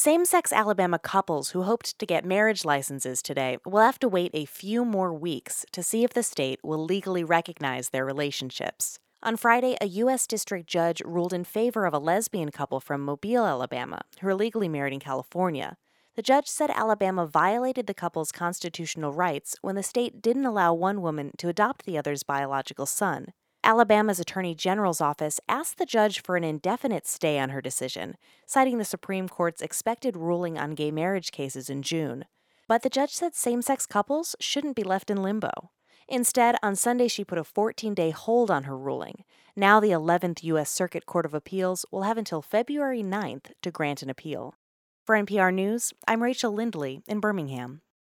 Same-sex Alabama couples who hoped to get marriage licenses today will have to wait a few more weeks to see if the state will legally recognize their relationships. On Friday, a U.S. district judge ruled in favor of a lesbian couple from Mobile, Alabama, who are legally married in California. The judge said Alabama violated the couple's constitutional rights when the state didn't allow one woman to adopt the other's biological son. Alabama's Attorney General's office asked the judge for an indefinite stay on her decision, citing the Supreme Court's expected ruling on gay marriage cases in June. But the judge said same-sex couples shouldn't be left in limbo. Instead, on Sunday, she put a 14-day hold on her ruling. Now the 11th U.S. Circuit Court of Appeals will have until February 9th to grant an appeal. For NPR News, I'm Rachel Lindley in Birmingham.